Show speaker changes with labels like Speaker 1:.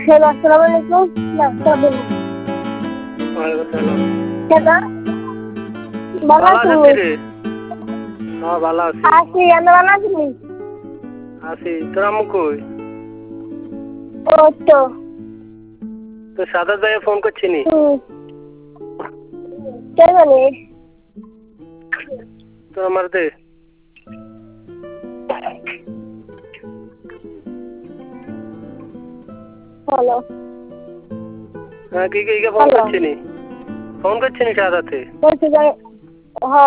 Speaker 1: Hello, আসসালামু আলাইকুম। না, বলুন।
Speaker 2: ওয়ালাইকুম সালাম।
Speaker 1: কেডা? ভালো
Speaker 2: ভালো
Speaker 1: আছেন?
Speaker 2: আছিস রে? হ্যাঁ ভালো আছি।
Speaker 1: আছি, আপনি ভালো আছেন?
Speaker 2: আছি। তোর আম্মু কই?
Speaker 1: ও তো।
Speaker 2: তোর সাদাত ভাইয়া ফোন করছিনি?
Speaker 1: কে জানে?
Speaker 2: তোর আমার দে।
Speaker 1: হ্যালো।
Speaker 2: হ্যাঁ কি ফোন করছিনি? ফোন করছিনি সাদাতে?
Speaker 1: বলছি যে, হ্যাঁ।